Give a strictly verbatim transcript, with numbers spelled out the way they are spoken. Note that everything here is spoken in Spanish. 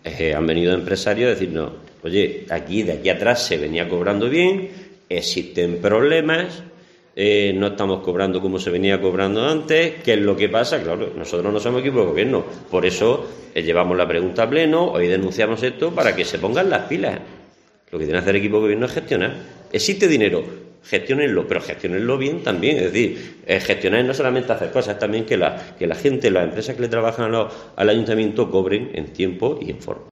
Eh, han venido empresarios a decirnos, oye, aquí de aquí atrás se venía cobrando bien, existen problemas, eh, no estamos cobrando como se venía cobrando antes, ¿qué es lo que pasa? Claro, nosotros no somos equipo de gobierno, por eso eh, llevamos la pregunta a pleno, hoy denunciamos esto para que se pongan las pilas. Lo que tiene que hacer el equipo de gobierno es gestionar. Existe dinero, gestionenlo, pero gestionenlo bien también. Es decir, eh, gestionar no solamente hacer cosas, también que la, que la gente, las empresas que le trabajan a los, al ayuntamiento cobren en tiempo y en forma.